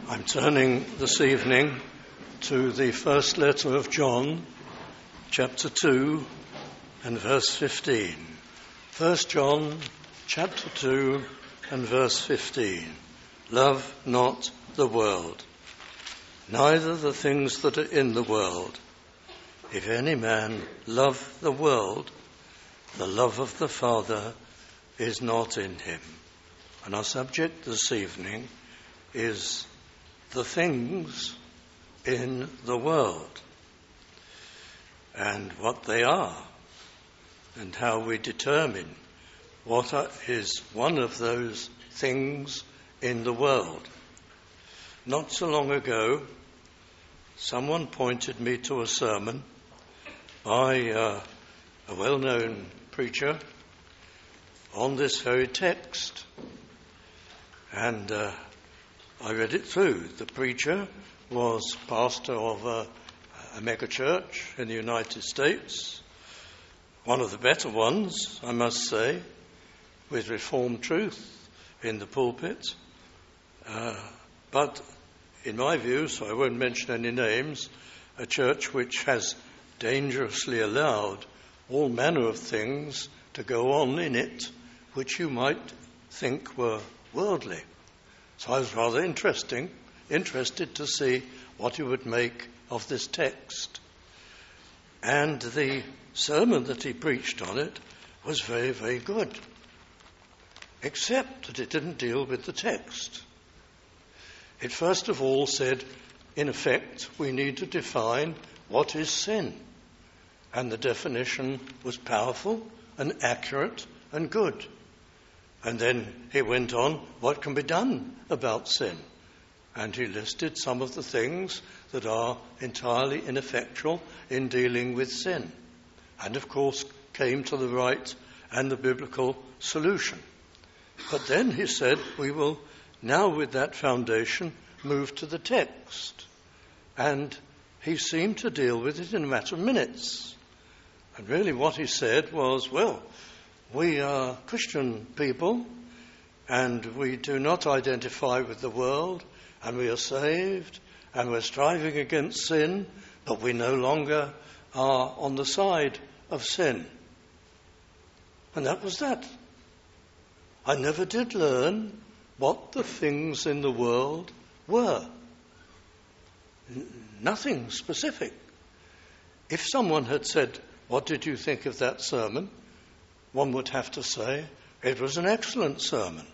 I'm turning this evening to the first letter of John, chapter 2 and verse 15. 1 John, chapter 2 and verse 15. Love not the world, neither the things that are in the world. If any man love the world, the love of the Father is not in him. And our subject this evening is the things in the world and what they are and how we determine what is one of those things in the world. Not so long ago, someone pointed me to a sermon by a well-known preacher on this very text. And I read it through. The preacher was pastor of a mega church in the United States, one of the better ones, I must say, with Reformed truth in the pulpit. But in my view, so I won't mention any names, a church which has dangerously allowed all manner of things to go on in it which you might think were worldly. So I was rather interested to see what he would make of this text. And the sermon that he preached on it was very, very good, except that it didn't deal with the text. It first of all said, in effect, we need to define what is sin. And the definition was powerful and accurate and good. And then he went on, what can be done about sin? And he listed some of the things that are entirely ineffectual in dealing with sin. And of course came to the right and the biblical solution. But then he said, we will now with that foundation move to the text. And he seemed to deal with it in a matter of minutes. And really what he said was, well, we are Christian people, and we do not identify with the world, and we are saved, and we're striving against sin, but we no longer are on the side of sin. And that was that. I never did learn what the things in the world were. Nothing specific. If someone had said, what did you think of that sermon? One would have to say, it was an excellent sermon.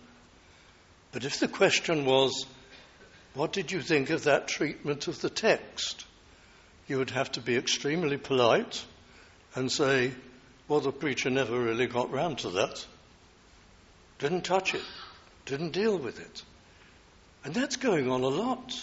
But if the question was, what did you think of that treatment of the text? You would have to be extremely polite and say, well, the preacher never really got round to that. Didn't touch it. Didn't deal with it. And that's going on a lot.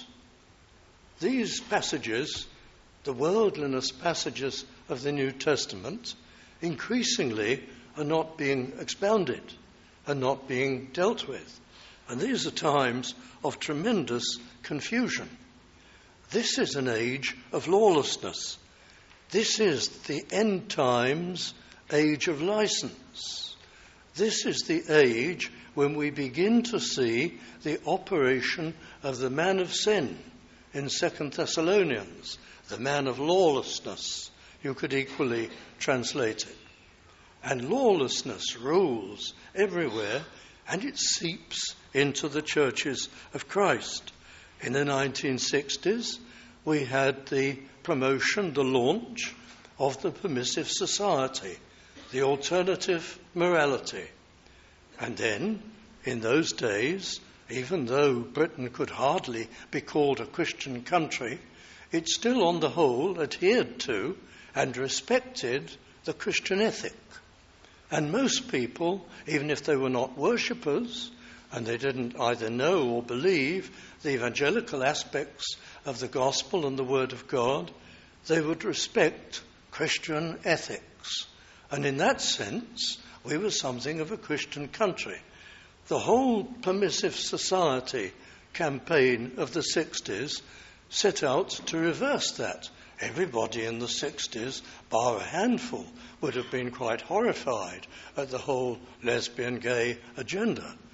These passages, the worldliness passages of the New Testament, increasingly are not being expounded and not being dealt with. And these are times of tremendous confusion. This is an age of lawlessness. This is the end times age of license. This is the age when we begin to see the operation of the man of sin in 2 Thessalonians, the man of lawlessness. You could equally translate it. And lawlessness rules everywhere, and it seeps into the churches of Christ. In the 1960s, we had the promotion, the launch of the permissive society, the alternative morality. And then, in those days, even though Britain could hardly be called a Christian country, it still on the whole adhered to and respected the Christian ethic. And most people, even if they were not worshippers, and they didn't either know or believe the evangelical aspects of the gospel and the word of God, they would respect Christian ethics. And in that sense, we were something of a Christian country. The whole permissive society campaign of the 60s set out to reverse that. Everybody in the 60s, bar a handful, would have been quite horrified at the whole lesbian gay agenda.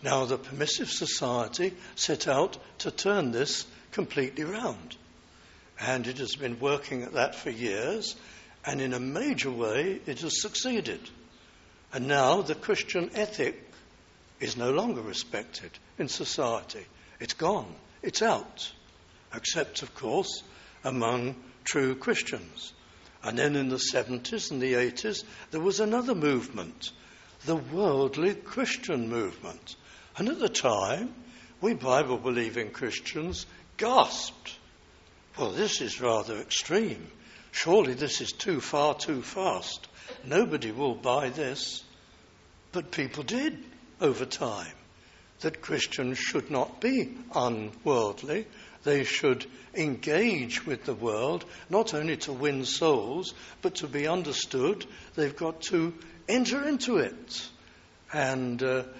Now the permissive society set out to turn this completely round. And it has been working at that for years, and in a major way it has succeeded. And now the Christian ethic is no longer respected in society. It's gone. It's out. Except, of course, among true Christians. And then in the 70s and the 80s, there was another movement, the worldly Christian movement. And at the time, we Bible-believing Christians gasped. Well, this is rather extreme. Surely this is too far, too fast. Nobody will buy this. But people did over time. That Christians should not be unworldly. They should engage with the world, not only to win souls, but to be understood. They've got to enter into it and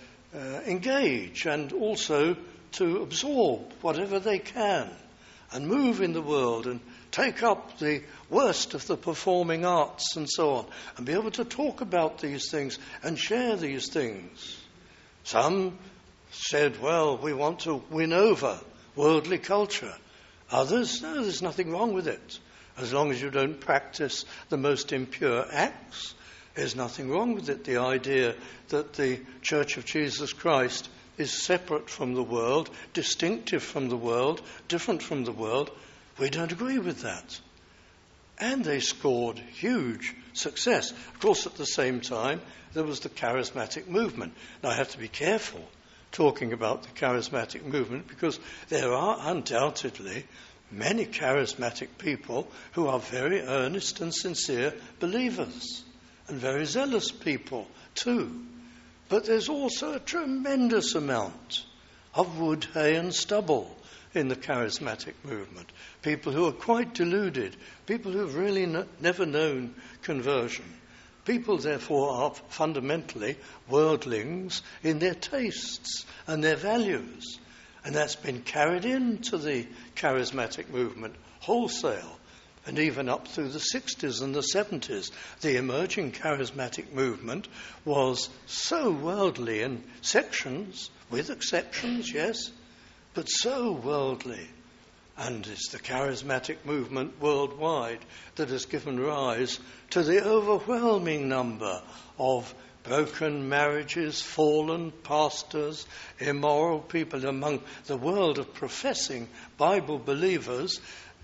engage, and also to absorb whatever they can and move in the world and take up the worst of the performing arts and so on, and be able to talk about these things and share these things. Some said, well, we want to win over worldly culture. Others, no, there's nothing wrong with it. As long as you don't practice the most impure acts, there's nothing wrong with it. The idea that the Church of Jesus Christ is separate from the world, distinctive from the world, different from the world, we don't agree with that. And they scored huge success. Of course, at the same time, there was the charismatic movement. Now, I have to be careful talking about the charismatic movement, because there are undoubtedly many charismatic people who are very earnest and sincere believers, and very zealous people too. But there's also a tremendous amount of wood, hay and stubble in the charismatic movement. People who are quite deluded, people who have really never known conversion. People, therefore, are fundamentally worldlings in their tastes and their values. And that's been carried into the charismatic movement wholesale. And even up through the 60s and the 70s, the emerging charismatic movement was so worldly in sections, with exceptions, yes, but so worldly. And it's the charismatic movement worldwide that has given rise to the overwhelming number of broken marriages, fallen pastors, immoral people among the world of professing Bible believers.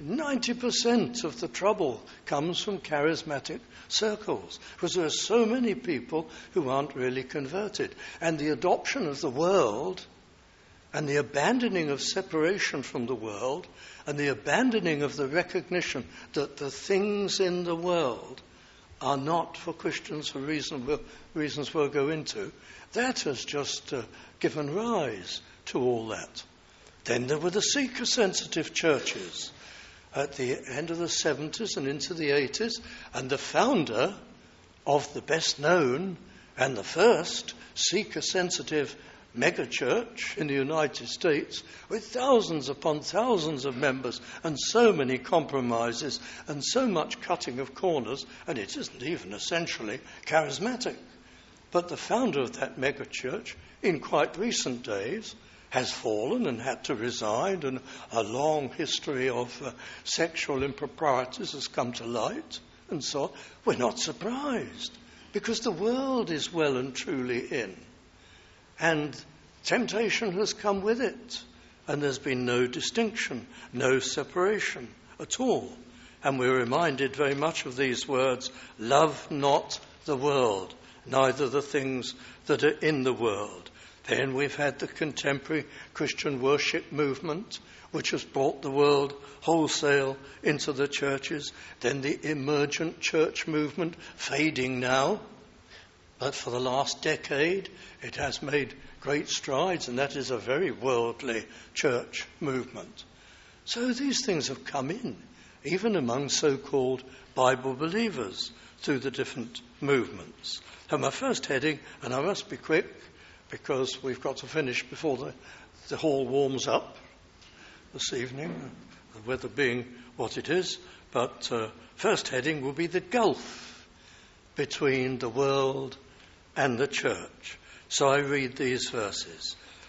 90% of the trouble comes from charismatic circles, because there are so many people who aren't really converted. And the adoption of the world and the abandoning of separation from the world and the abandoning of the recognition that the things in the world are not for Christians for reasons we'll go into, that has just given rise to all that. Then there were the seeker-sensitive churches at the end of the 70s and into the 80s, and the founder of the best known and the first seeker-sensitive megachurch in the United States, with thousands upon thousands of members and so many compromises and so much cutting of corners, and it isn't even essentially charismatic. But the founder of that megachurch, in quite recent days, has fallen and had to resign, and a long history of sexual improprieties has come to light, and so on. We're not surprised, because the world is well and truly in. And temptation has come with it. And there's been no distinction, no separation at all. And we're reminded very much of these words, love not the world, neither the things that are in the world. Then we've had the contemporary Christian worship movement, which has brought the world wholesale into the churches. Then the emergent church movement, fading now. But for the last decade, it has made great strides, and that is a very worldly church movement. So these things have come in, even among so-called Bible believers, through the different movements. So my first heading, and I must be quick, because we've got to finish before the hall warms up this evening, the weather being what it is, but first heading will be the gulf between the world and the church. So I read these verses.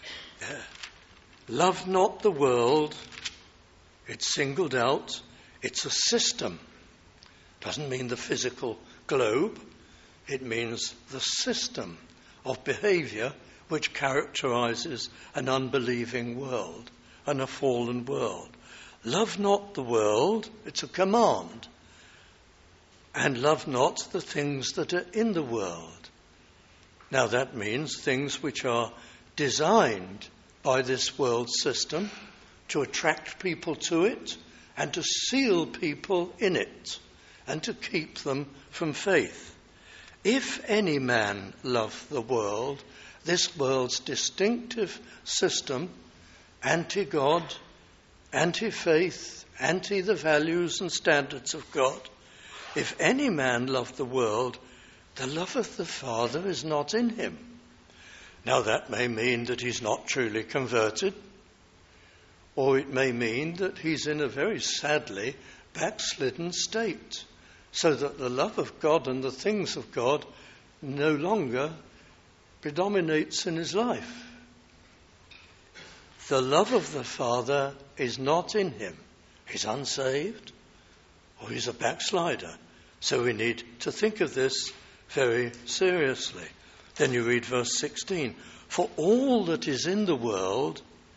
Love not the world. It's singled out. It's a system. Doesn't mean the physical globe. It means the system of behaviour which characterises an unbelieving world and a fallen world. Love not the world. It's a command. And love not the things that are in the world. Now that means things which are designed by this world system to attract people to it and to seal people in it and to keep them from faith. If any man love the world, this world's distinctive system, anti-God, anti-faith, anti the values and standards of God, if any man love the world, the love of the Father is not in him. Now that may mean that he's not truly converted, or it may mean that he's in a very sadly backslidden state, so that the love of God and the things of God no longer predominates in his life. The love of the Father is not in him. He's unsaved, or he's a backslider. So we need to think of this very seriously. Then you read verse 16. For all that is in the world,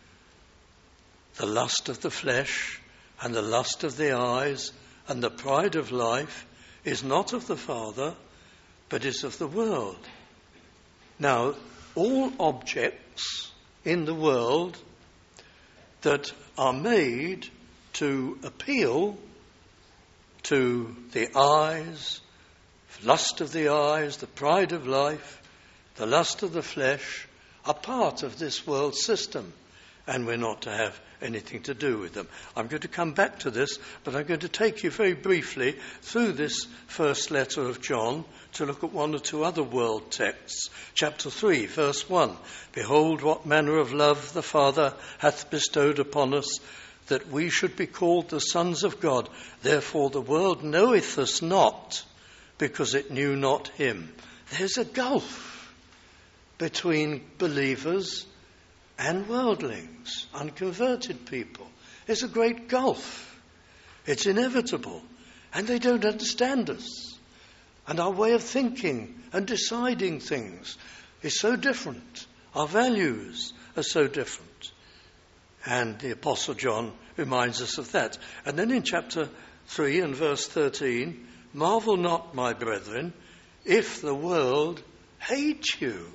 the lust of the flesh and the lust of the eyes and the pride of life is not of the Father, but is of the world. Now, all objects in the world that are made to appeal to the eyes, lust of the eyes, the pride of life, the lust of the flesh, are part of this world system, and we're not to have anything to do with them. I'm going to come back to this, but I'm going to take you very briefly through this first letter of John to look at one or two other world texts. Chapter 3, verse 1. Behold, what manner of love the Father hath bestowed upon us, that we should be called the sons of God. Therefore the world knoweth us not, because it knew not him. There's a gulf between believers and worldlings, unconverted people. There's a great gulf. It's inevitable. And they don't understand us. And our way of thinking and deciding things is so different. Our values are so different. And the Apostle John reminds us of that. And then in chapter 3 and verse 13, marvel not, my brethren, if the world hates you.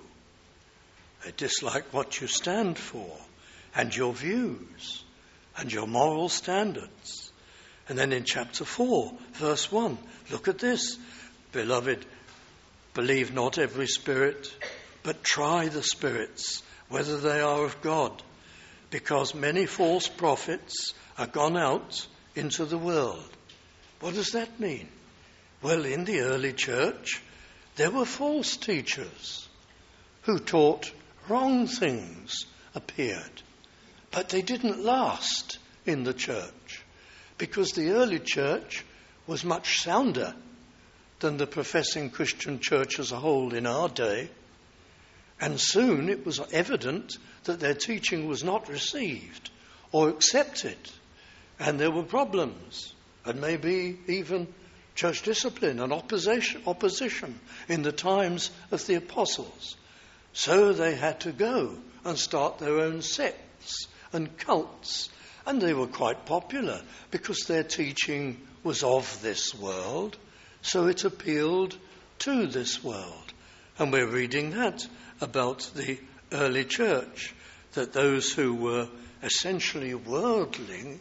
They dislike what you stand for and your views and your moral standards. And then in chapter 4, verse 1, look at this. Beloved, believe not every spirit, but try the spirits, whether they are of God, because many false prophets are gone out into the world. What does that mean? Well, in the early church, there were false teachers who taught wrong things appeared, but they didn't last in the church because the early church was much sounder than the professing Christian church as a whole in our day, and soon it was evident that their teaching was not received or accepted, and there were problems and maybe even church discipline and opposition in the times of the apostles. So they had to go and start their own sects and cults. And they were quite popular because their teaching was of this world. So it appealed to this world. And we're reading that about the early church, that those who were essentially worldly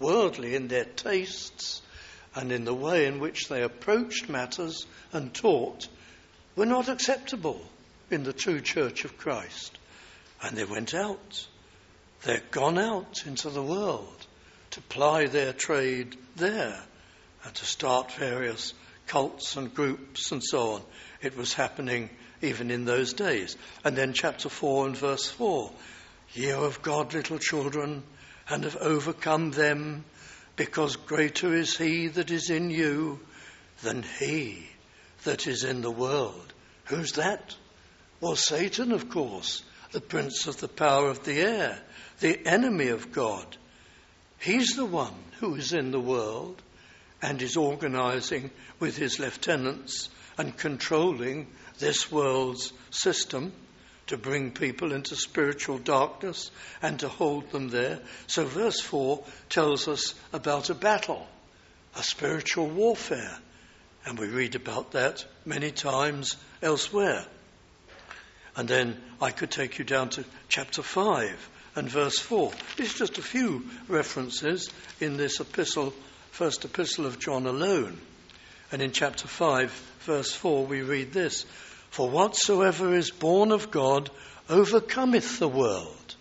in their tastes and in the way in which they approached matters and taught were not acceptable in the true church of Christ. And they went out. They're gone out into the world to ply their trade there and to start various cults and groups and so on. It was happening even in those days. And then chapter 4 and verse 4. Ye are of God, little children, and have overcome them, because greater is he that is in you than he that is in the world. Who's that? Well, Satan, of course, the prince of the power of the air, the enemy of God. He's the one who is in the world and is organizing with his lieutenants and controlling this world's system to bring people into spiritual darkness and to hold them there. So verse 4 tells us about a battle, a spiritual warfare, and we read about that many times elsewhere. And then I could take you down to chapter 5 and verse 4. There's just a few references in this epistle, first epistle of John alone. And in chapter 5, verse 4, we read this: "For whatsoever is born of God overcometh the world."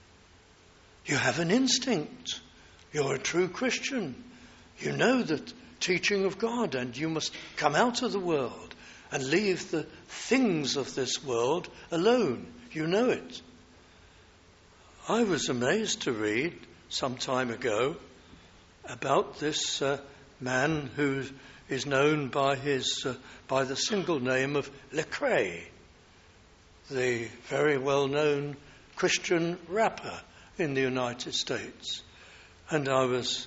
You have an instinct. You're a true Christian. You know the teaching of God, and you must come out of the world and leave the things of this world alone. You know it. I was amazed to read some time ago about this man who is known by the single name of Lecrae, the very well-known Christian rapper in the United States. And I was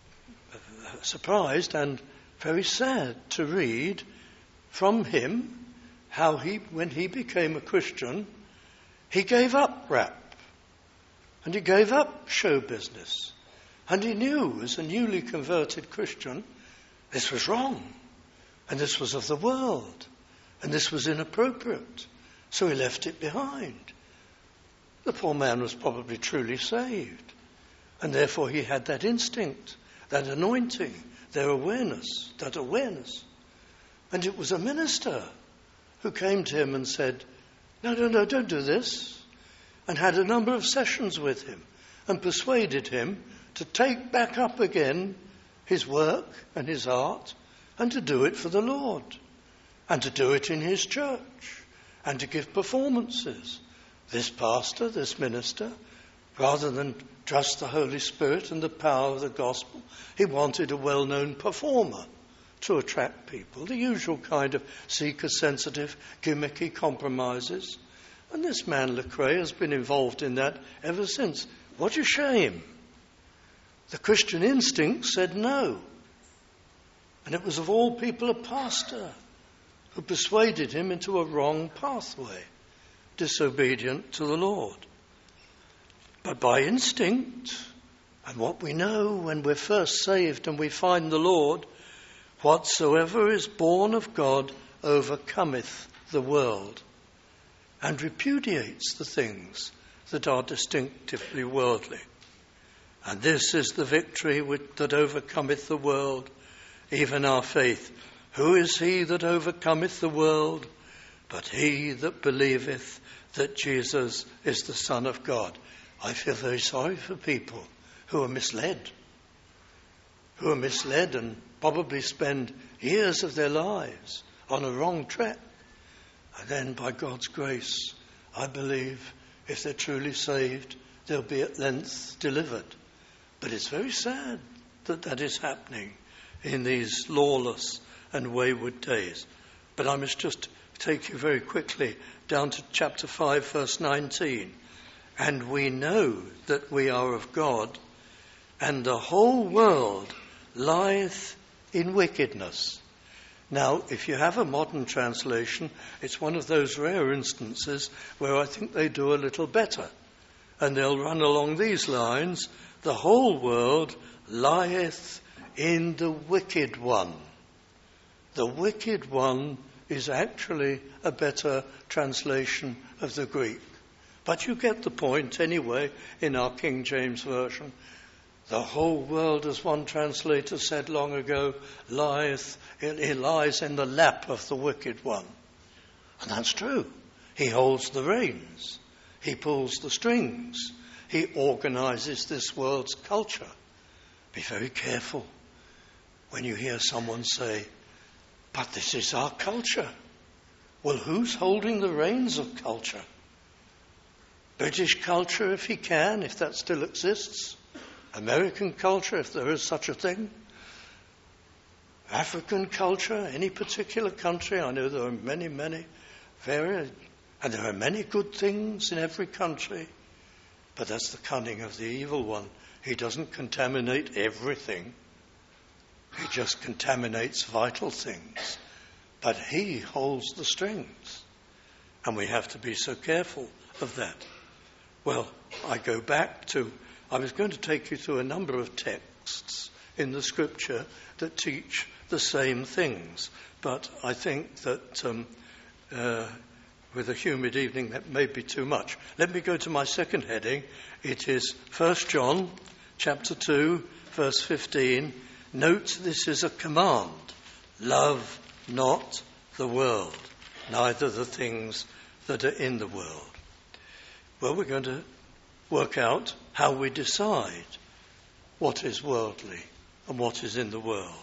surprised and very sad to read from him how when he became a Christian, he gave up rap and he gave up show business. And he knew, as a newly converted Christian, this was wrong, and this was of the world, and this was inappropriate. So he left it behind. The poor man was probably truly saved, and therefore he had that instinct, that anointing, that awareness. And it was a minister who came to him and said, no, don't do this, and had a number of sessions with him and persuaded him to take back up again his work and his art and to do it for the Lord and to do it in his church and to give performances. This pastor, this minister, rather than trust the Holy Spirit and the power of the gospel, he wanted a well-known performer to attract people, the usual kind of seeker-sensitive, gimmicky compromises. And this man, Lecrae, has been involved in that ever since. What a shame. The Christian instinct said no. And it was of all people a pastor who persuaded him into a wrong pathway, disobedient to the Lord. But by instinct, and what we know when we're first saved and we find the Lord, whatsoever is born of God overcometh the world, and repudiates the things that are distinctively worldly. And this is the victory that overcometh the world, even our faith. Who is he that overcometh the world? But he that believeth that Jesus is the Son of God. I feel very sorry for people who are misled and probably spend years of their lives on a wrong track. And then by God's grace, I believe if they're truly saved, they'll be at length delivered. But it's very sad that that is happening in these lawless and wayward days. But I must just take you very quickly down to chapter 5, verse 19. And we know that we are of God, and the whole world lieth in wickedness. Now, if you have a modern translation, it's one of those rare instances where I think they do a little better. And they'll run along these lines: the whole world lieth in the wicked one. The wicked one is actually a better translation of the Greek. But you get the point anyway in our King James Version. The whole world, as one translator said long ago, lies in the lap of the wicked one. And that's true. He holds the reins. He pulls the strings. He organizes this world's culture. Be very careful when you hear someone say, but this is our culture. Well, who's holding the reins of culture? British culture, if he can, if that still exists. American culture, if there is such a thing. African culture, any particular country. I know there are many, many varied And there are many good things in every country, but that's the cunning of the evil one. He doesn't contaminate everything. He just contaminates vital things. But he holds the strings. And we have to be so careful of that. Well, I was going to take you through a number of texts in the scripture that teach the same things. But I think that with a humid evening that may be too much. Let me go to my second heading. It is 1 John chapter 2, verse 15. Note this is a command. Love not the world, neither the things that are in the world. Well, we're going to work out how we decide what is worldly and what is in the world.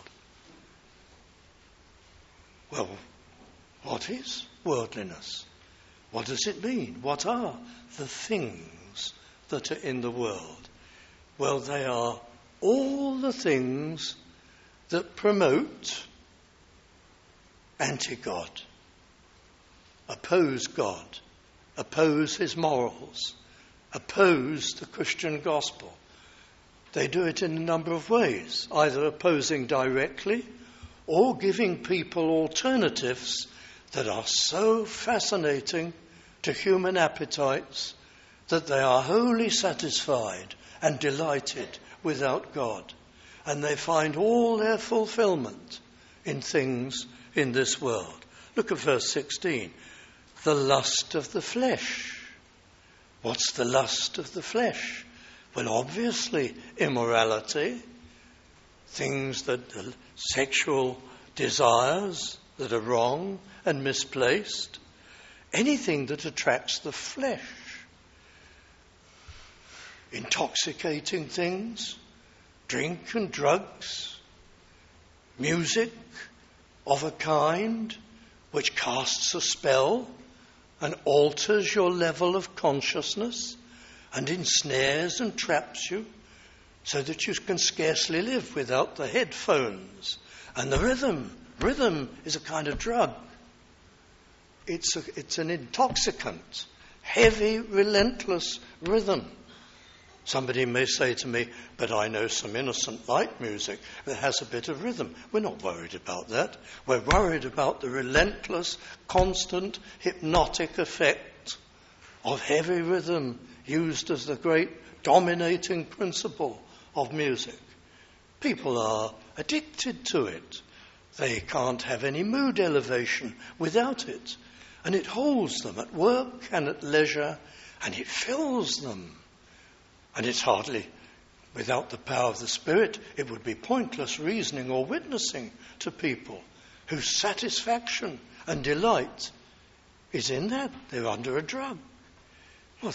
Well, what is worldliness? What does it mean? What are the things that are in the world? Well, they are all the things that promote anti-God, oppose God, oppose his morals, oppose the Christian gospel. They do it in a number of ways, either opposing directly or giving people alternatives that are so fascinating to human appetites that they are wholly satisfied and delighted without God. And they find all their fulfillment in things in this world. Look at verse 16. The lust of the flesh. What's the lust of the flesh? Well, obviously, immorality, things that are sexual desires that are wrong and misplaced, anything that attracts the flesh, intoxicating things, drink and drugs, music of a kind which casts a spell and alters your level of consciousness and ensnares and traps you so that you can scarcely live without the headphones and the rhythm. Rhythm is a kind of drug. It's an intoxicant, heavy, relentless rhythm. Somebody may say to me, but I know some innocent light music that has a bit of rhythm. We're not worried about that. We're worried about the relentless, constant, hypnotic effect of heavy rhythm used as the great dominating principle of music. People are addicted to it. They can't have any mood elevation without it. And it holds them at work and at leisure, and it fills them. And it's hardly, without the power of the Spirit, it would be pointless reasoning or witnessing to people whose satisfaction and delight is in that. They're under a drug. Well,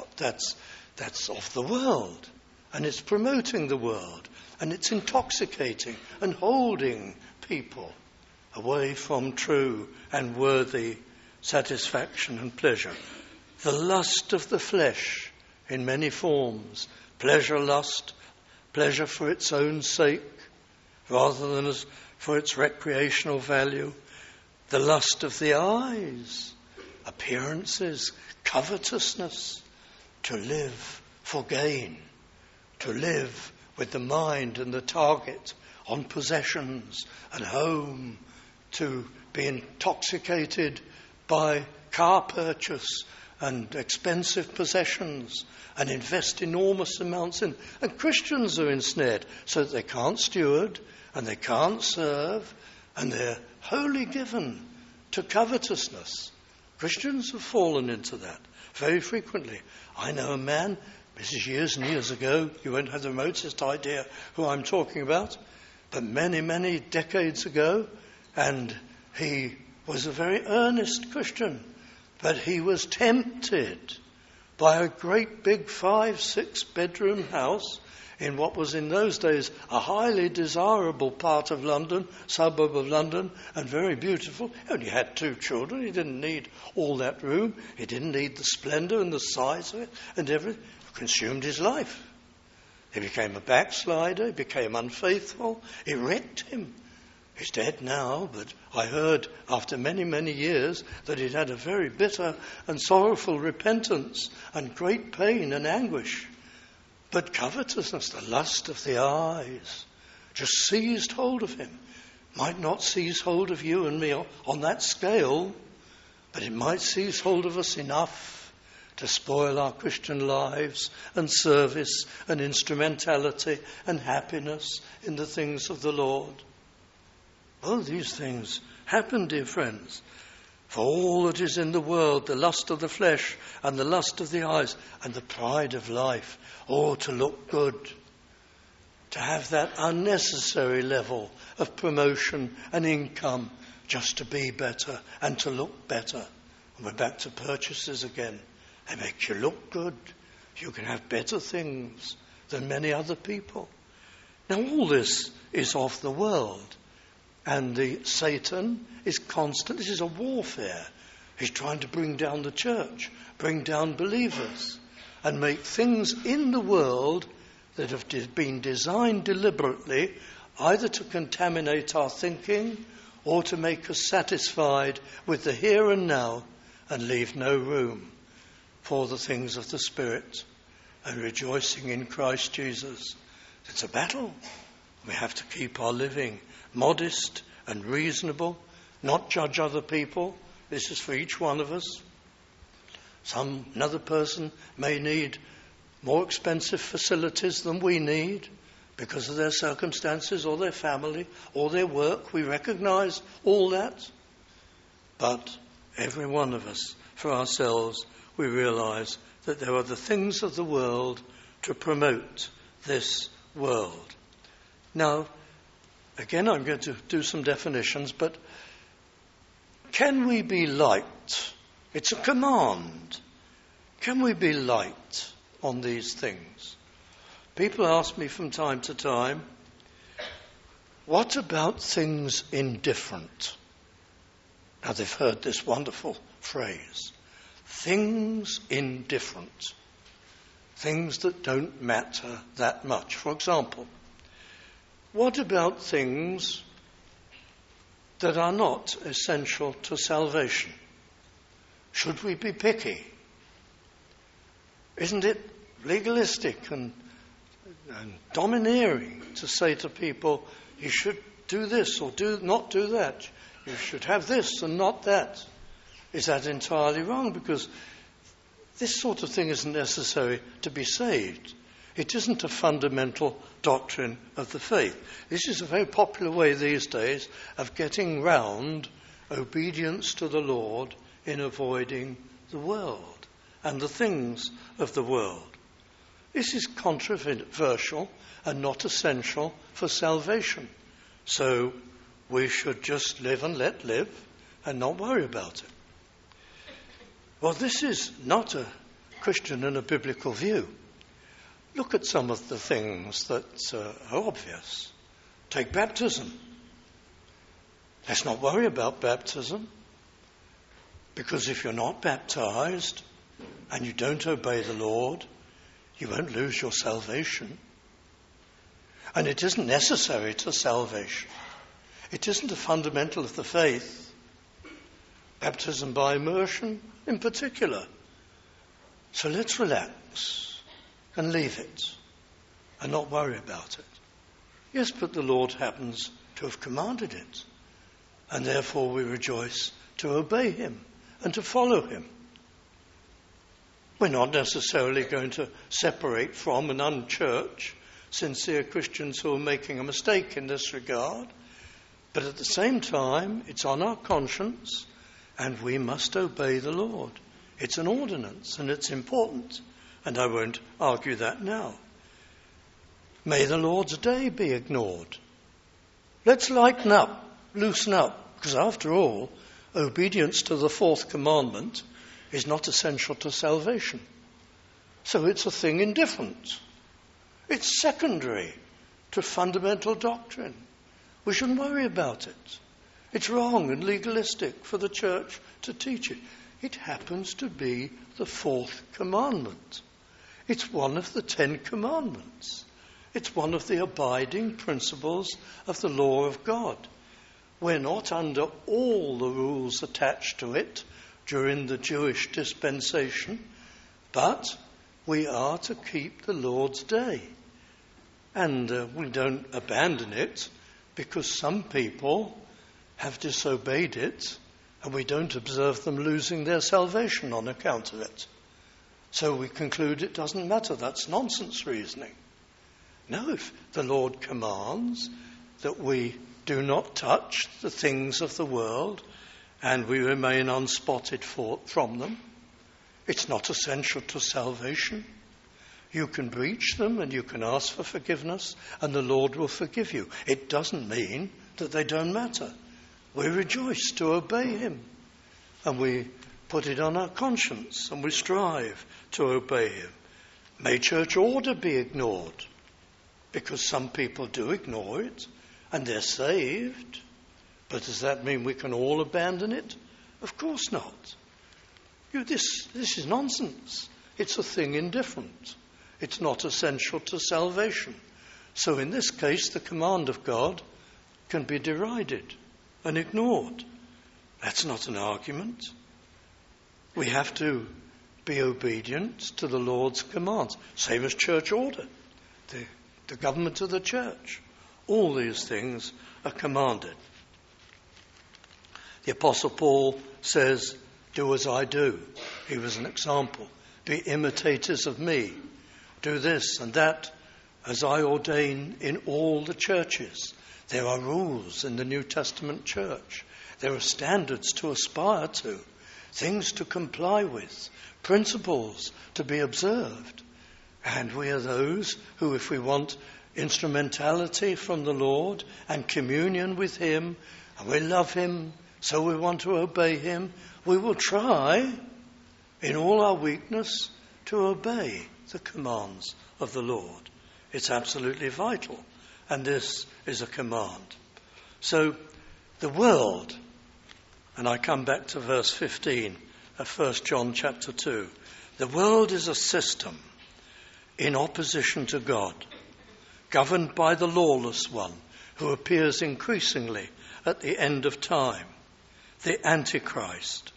that's of the world. And it's promoting the world. And it's intoxicating and holding people away from true and worthy satisfaction and pleasure. The lust of the flesh in many forms. Pleasure lust, pleasure for its own sake, rather than for its recreational value. The lust of the eyes, appearances, covetousness, to live for gain, to live with the mind and the target on possessions and home, to be intoxicated by car purchase and expensive possessions, and invest enormous amounts in. And Christians are ensnared so that they can't steward and they can't serve, and they're wholly given to covetousness. Christians have fallen into that very frequently. I know a man, this is years and years ago, you won't have the remotest idea who I'm talking about, but many, many decades ago, and he was a very earnest Christian. But he was tempted by a great big 5-6 bedroom house in what was in those days a highly desirable part of London, suburb of London, and very beautiful. He only had 2 children. He didn't need all that room. He didn't need the splendour and the size of it and everything. It consumed his life. He became a backslider. He became unfaithful. It wrecked him. He's dead now, but I heard after many, many years that he'd had a very bitter and sorrowful repentance and great pain and anguish. But covetousness, the lust of the eyes, just seized hold of him. Might not seize hold of you and me on that scale, but it might seize hold of us enough to spoil our Christian lives and service and instrumentality and happiness in the things of the Lord. Well, these things happen, dear friends. For all that is in the world, the lust of the flesh and the lust of the eyes and the pride of life, all to look good, to have that unnecessary level of promotion and income just to be better and to look better. And we're back to purchases again. They make you look good. You can have better things than many other people. Now all this is of the world. And Satan is constant. This is a warfare. He's trying to bring down the church, bring down believers, and make things in the world that have been designed deliberately either to contaminate our thinking or to make us satisfied with the here and now and leave no room for the things of the Spirit and rejoicing in Christ Jesus. It's a battle. We have to keep our living modest and reasonable, not judge other people. This is for each one of us. Another person may need more expensive facilities than we need because of their circumstances or their family or their work. We recognize all that. But every one of us, for ourselves, we realize that there are the things of the world to promote this world. Now, again, I'm going to do some definitions, but can we be light? It's a command. Can we be light on these things? People ask me from time to time, what about things indifferent? Now, they've heard this wonderful phrase, things indifferent, things that don't matter that much. For example, what about things that are not essential to salvation? Should we be picky? Isn't it legalistic and domineering to say to people, you should do this or not do that? You should have this and not that. Is that entirely wrong? Because this sort of thing isn't necessary to be saved. It isn't a fundamental doctrine of the faith. This is a very popular way these days of getting round obedience to the Lord in avoiding the world and the things of the world. This is controversial and not essential for salvation. So we should just live and let live and not worry about it. Well, this is not a Christian and a biblical view. Look at some of the things that are obvious. Take baptism. Let's not worry about baptism, because if you're not baptized and you don't obey the Lord, you won't lose your salvation. And it isn't necessary to salvation. It isn't a fundamental of the faith. Baptism by immersion in particular. So let's relax and leave it and not worry about it. Yes, but the Lord happens to have commanded it, and therefore we rejoice to obey him and to follow him. We're not necessarily going to separate from and unchurch sincere Christians who are making a mistake in this regard, but at the same time it's on our conscience and we must obey the Lord. It's an ordinance and it's important. And I won't argue that now. May the Lord's day be ignored. Let's lighten up, loosen up, because after all, obedience to the fourth commandment is not essential to salvation. So it's a thing indifferent. It's secondary to fundamental doctrine. We shouldn't worry about it. It's wrong and legalistic for the church to teach it. It happens to be the fourth commandment. It's one of the 10 commandments. It's one of the abiding principles of the law of God. We're not under all the rules attached to it during the Jewish dispensation, but we are to keep the Lord's Day. And we don't abandon it because some people have disobeyed it, and we don't observe them losing their salvation on account of it. So we conclude it doesn't matter. That's nonsense reasoning. No, if the Lord commands that we do not touch the things of the world and we remain unspotted from them, it's not essential to salvation. You can breach them and you can ask for forgiveness and the Lord will forgive you. It doesn't mean that they don't matter. We rejoice to obey him and we put it on our conscience and we strive to obey him. May church order be ignored? Because some people do ignore it and they're saved. But does that mean we can all abandon it? Of course not. This is nonsense. It's a thing indifferent. It's not essential to salvation. So in this case, the command of God can be derided and ignored. That's not an argument. We have to be obedient to the Lord's commands. Same as church order, the government of the church. All these things are commanded. The Apostle Paul says, do as I do. He was an example. Be imitators of me. Do this and that as I ordain in all the churches. There are rules in the New Testament church. There are standards to aspire to, things to comply with, principles to be observed. And we are those who, if we want instrumentality from the Lord and communion with him, and we love him, so we want to obey him, we will try in all our weakness to obey the commands of the Lord. It's absolutely vital, and this is a command. So the world, and I come back to verse 15 of 1 John chapter 2, the world is a system in opposition to God, governed by the lawless one who appears increasingly at the end of time, the Antichrist.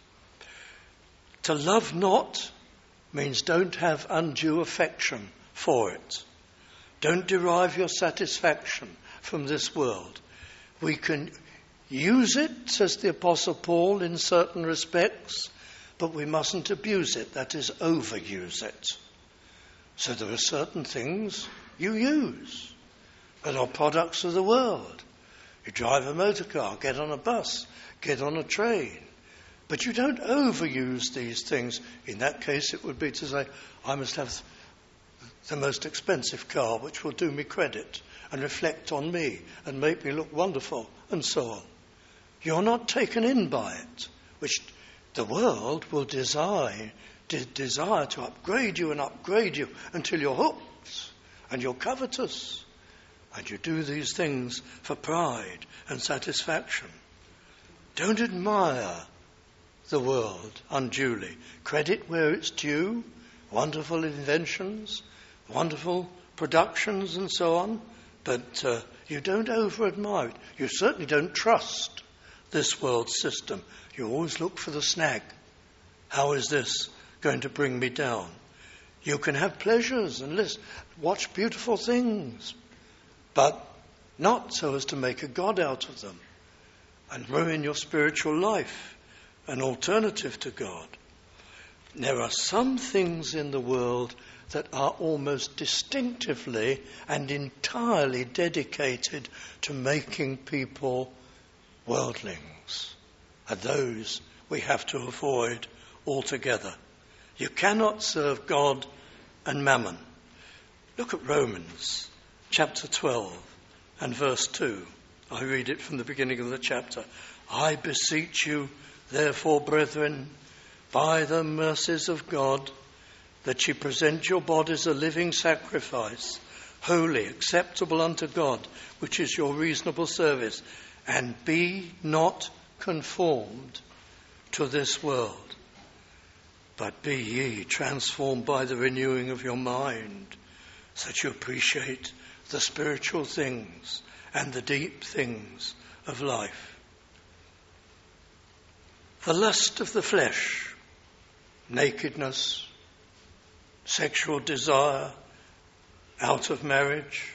To love not means don't have undue affection for it. Don't derive your satisfaction from this world. We can use it, says the Apostle Paul, in certain respects, but we mustn't abuse it, that is, overuse it. So there are certain things you use that are products of the world. You drive a motor car, get on a bus, get on a train. But you don't overuse these things. In that case, it would be to say, I must have the most expensive car, which will do me credit and reflect on me and make me look wonderful, and so on. You're not taken in by it, which the world will desire to upgrade you until you're hooked and you're covetous. And you do these things for pride and satisfaction. Don't admire the world unduly. Credit where it's due, wonderful inventions, wonderful productions and so on, but you don't over-admire it. You certainly don't trust this world system. You always look for the snag. How is this going to bring me down? You can have pleasures and watch beautiful things, but not so as to make a God out of them and ruin your spiritual life, an alternative to God. There are some things in the world that are almost distinctively and entirely dedicated to making people worldlings, and those we have to avoid altogether. You cannot serve God and mammon. Look at Romans chapter 12 and verse 2. I read it from the beginning of the chapter. I beseech you, therefore, brethren, by the mercies of God, that ye present your bodies a living sacrifice, holy, acceptable unto God, which is your reasonable service, and be not conformed to this world, but be ye transformed by the renewing of your mind, so that you appreciate the spiritual things and the deep things of life. The lust of the flesh, nakedness, sexual desire, out of marriage,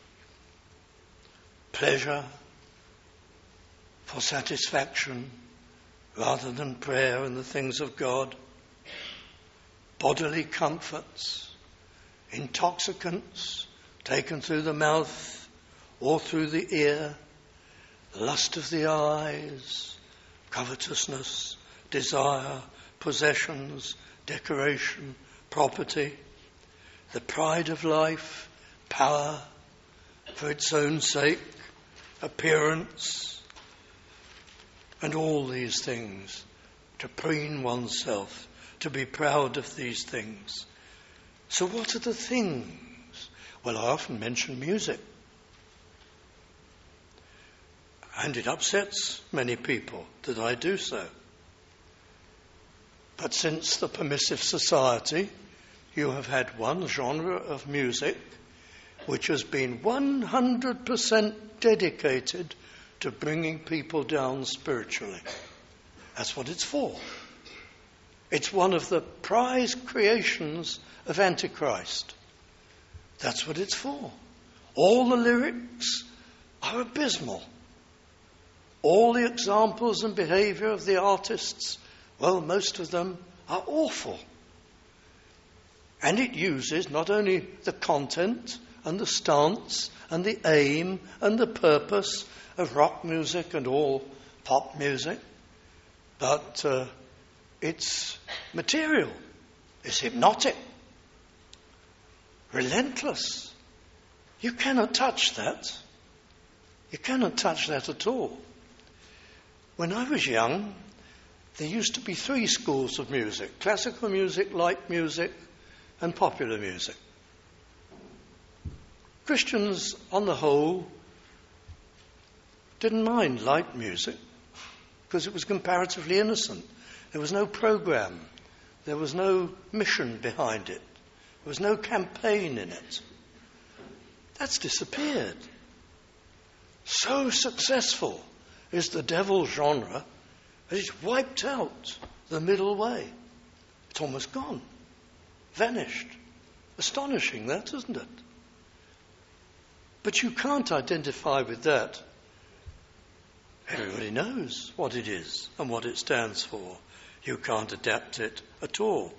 pleasure for satisfaction rather than prayer and the things of God, bodily comforts, intoxicants taken through the mouth or through the ear, lust of the eyes, covetousness, desire, possessions, decoration, property, the pride of life, power for its own sake, appearance, and all these things, to preen oneself, to be proud of these things. So what are the things? Well, I often mention music. And it upsets many people that I do so. But since the permissive society, you have had one genre of music which has been 100% dedicated to bringing people down spiritually. That's what it's for. It's one of the prize creations of Antichrist. That's what it's for. All the lyrics are abysmal. All the examples and behaviour of the artists, well, most of them are awful. And it uses not only the content and the stance and the aim and the purpose of rock music and all pop music, but it's material, it's hypnotic, relentless. You cannot touch that. You cannot touch that at all. When I was young, there used to be 3 schools of music: classical music, light music, and popular music. Christians, on the whole, didn't mind light music because it was comparatively innocent. There was no program. There was no mission behind it. There was no campaign in it. That's disappeared. So successful is the devil genre that it's wiped out the middle way. It's almost gone. Vanished. Astonishing, that, isn't it? But you can't identify with that. Everybody knows what it is and what it stands for. You can't adapt it at all.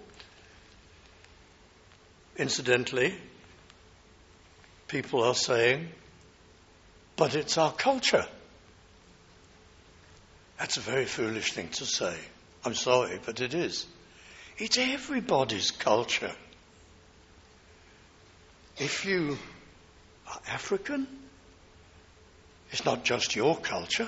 Incidentally, people are saying, but it's our culture. That's a very foolish thing to say. I'm sorry, but it is. It's everybody's culture. If you are African, it's not just your culture.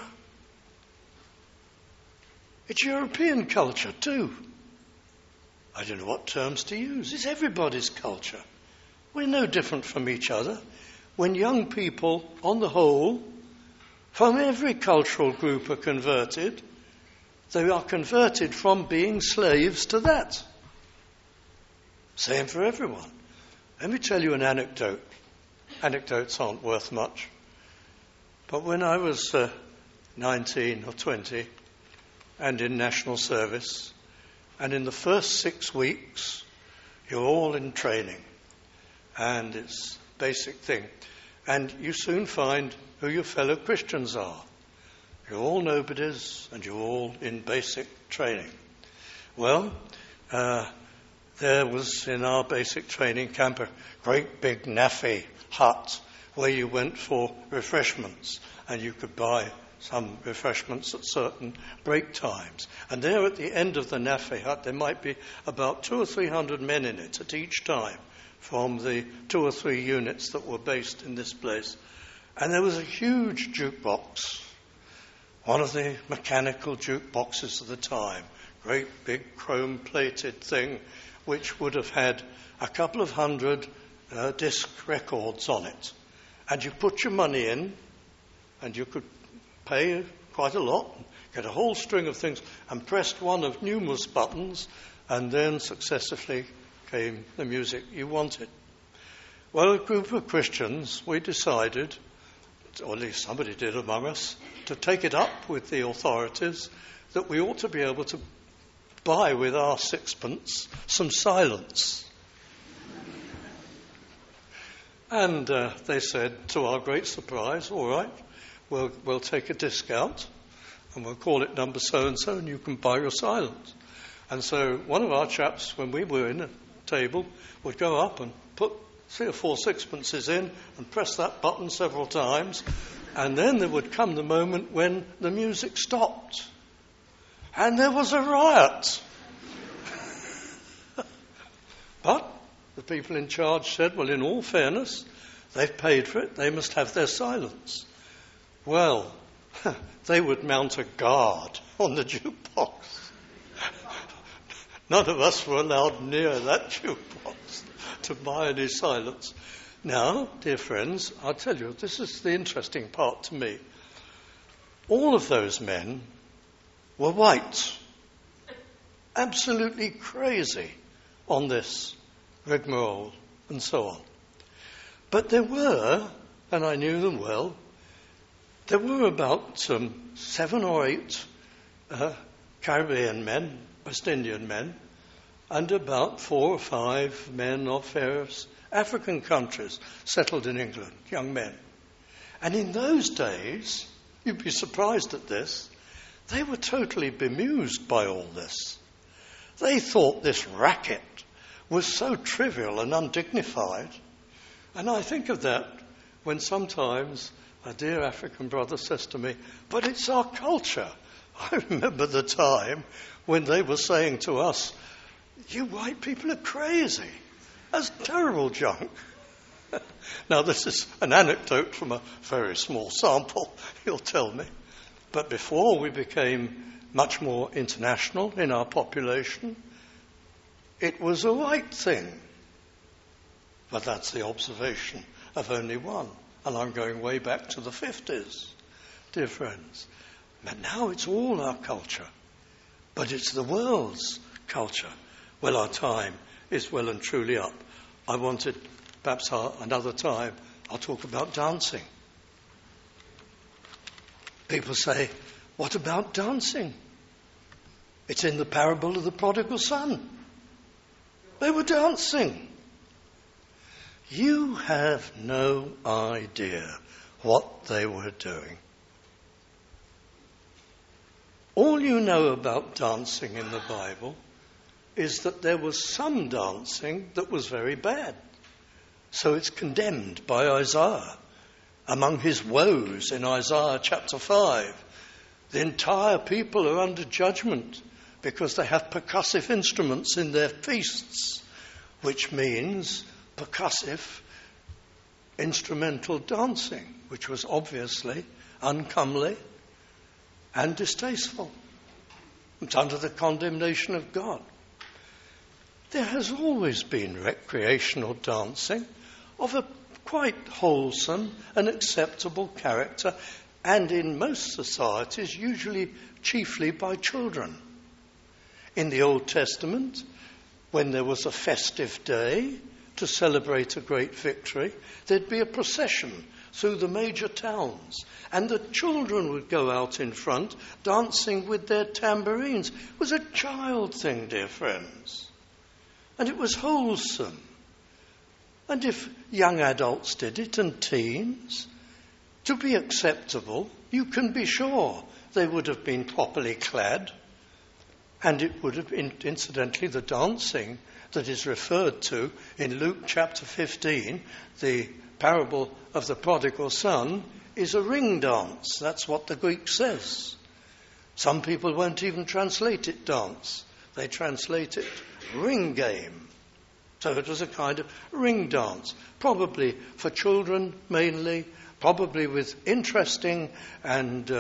It's European culture too. I don't know what terms to use. It's everybody's culture. We're no different from each other. When young people, on the whole, from every cultural group are converted, they are converted from being slaves to that. Same for everyone. Let me tell you an anecdote. Anecdotes aren't worth much. But when I was 19 or 20 and in national service, and in the first 6 weeks, you're all in training. And it's a basic thing. And you soon find who your fellow Christians are. You're all nobodies and you're all in basic training. Well, there was in our basic training camp a great big naffy hut where you went for refreshments, and you could buy some refreshments at certain break times. And there at the end of the naffy hut there might be about 200 or 300 men in it at each time from the 2 or 3 units that were based in this place. And there was a huge jukebox, one of the mechanical jukeboxes of the time, great big chrome-plated thing, which would have had a couple of hundred disc records on it. And you put your money in, and you could pay quite a lot, get a whole string of things, and pressed one of numerous buttons, and then successively came the music you wanted. Well, a group of Christians, we decided or at least somebody did among us, to take it up with the authorities that we ought to be able to buy with our sixpence some silence. And they said, to our great surprise, all right, we'll take a discount and we'll call it number so-and-so and you can buy your silence. And so one of our chaps, when we were in a table, would go up and put 3 or 4 sixpences in and press that button several times, and then there would come the moment when the music stopped. And there was a riot. But the people in charge said, well, in all fairness, they've paid for it, they must have their silence. Well, they would mount a guard on the jukebox. None of us were allowed near that jukebox to buy any silence. Now, dear friends, I'll tell you, this is the interesting part to me. All of those men were white, absolutely crazy on this rigmarole and so on. But there were, and I knew them well, there were about 7 or 8 Caribbean men, West Indian men, and about 4 or 5 men of various African countries settled in England, young men. And in those days, you'd be surprised at this, they were totally bemused by all this. They thought this racket was so trivial and undignified. And I think of that when sometimes a dear African brother says to me, but it's our culture. I remember the time when they were saying to us, you white people are crazy. That's terrible junk. Now, this is an anecdote from a very small sample, you'll tell me. But before we became much more international in our population, it was a white thing. But that's the observation of only one. And I'm going way back to the 50s, dear friends. But now it's all our culture. But it's the world's culture. Well, our time is well and truly up. I wanted, perhaps another time, I'll talk about dancing. People say, what about dancing? It's in the parable of the prodigal son. They were dancing. You have no idea what they were doing. All you know about dancing in the Bible is that there was some dancing that was very bad. So it's condemned by Isaiah. Among his woes in Isaiah chapter 5, the entire people are under judgment because they have percussive instruments in their feasts, which means percussive instrumental dancing, which was obviously uncomely and distasteful. It's under the condemnation of God. There has always been recreational dancing of a quite wholesome and acceptable character, and in most societies, usually chiefly by children. In the Old Testament, when there was a festive day to celebrate a great victory, there'd be a procession through the major towns, and the children would go out in front dancing with their tambourines. It was a child thing, dear friends. And it was wholesome. And if young adults did it and teens, to be acceptable, you can be sure they would have been properly clad. And it would have been, incidentally, the dancing that is referred to in Luke chapter 15, the parable of the prodigal son, is a ring dance. That's what the Greek says. Some people won't even translate it dance. They translate it ring game. So it was a kind of ring dance, probably for children mainly, probably with interesting and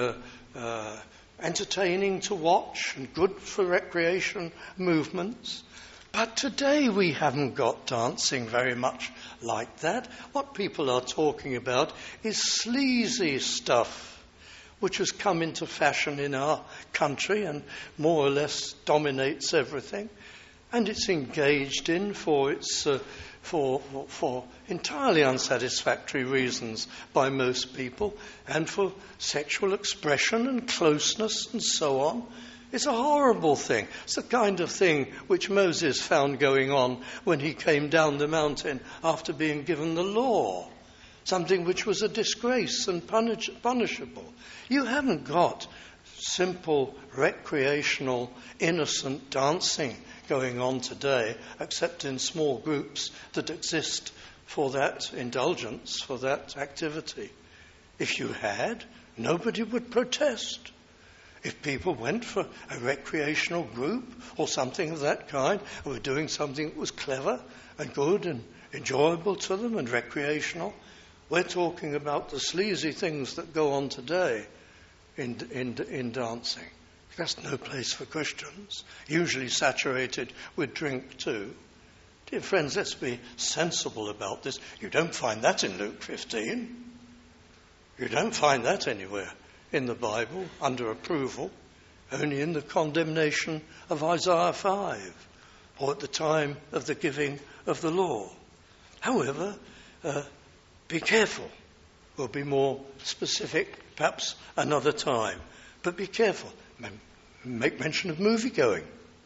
entertaining to watch and good for recreation movements. But today we haven't got dancing very much like that. What people are talking about is sleazy stuff, which has come into fashion in our country and more or less dominates everything. And it's engaged in for its entirely unsatisfactory reasons by most people, and for sexual expression and closeness and so on. It's a horrible thing. It's the kind of thing which Moses found going on when he came down the mountain after being given the law. Something which was a disgrace and punishable. You haven't got simple, recreational, innocent dancing going on today, except in small groups that exist for that indulgence, for that activity. If you had, nobody would protest. If people went for a recreational group or something of that kind, and were doing something that was clever and good and enjoyable to them and recreational, we're talking about the sleazy things that go on today in dancing. That's no place for Christians, usually saturated with drink too. Dear friends, let's be sensible about this. You don't find that in Luke 15. You don't find that anywhere in the Bible under approval, only in the condemnation of Isaiah 5 or at the time of the giving of the law. However, be careful. We'll be more specific perhaps another time. But be careful. Make mention of movie-going.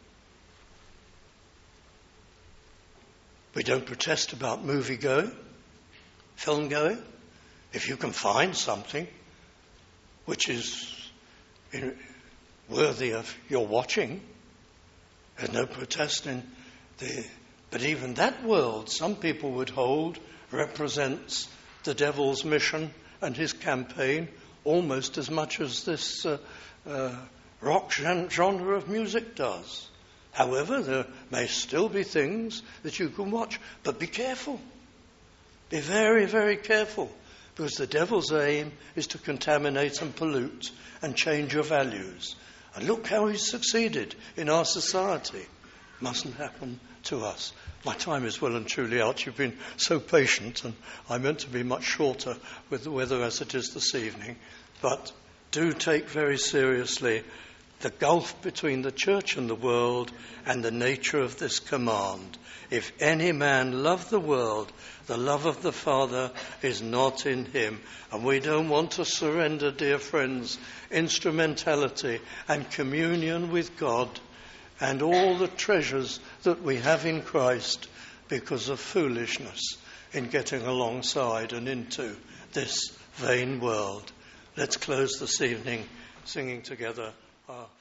We don't protest about movie-going, film-going. If you can find something which is worthy of your watching, there's no protest in the... But even that world, some people would hold, represents the devil's mission and his campaign almost as much as this rock genre of music does. However, there may still be things that you can watch, but be careful. Be very, very careful, because the devil's aim is to contaminate and pollute and change your values. And look how he's succeeded in our society. Mustn't happen to us. My time is well and truly out. You've been so patient, and I meant to be much shorter with the weather as it is this evening. But do take very seriously the gulf between the church and the world and the nature of this command. If any man love the world, the love of the Father is not in him. And we don't want to surrender, dear friends, instrumentality and communion with God and all the treasures that we have in Christ because of foolishness in getting alongside and into this vain world. Let's close this evening singing together our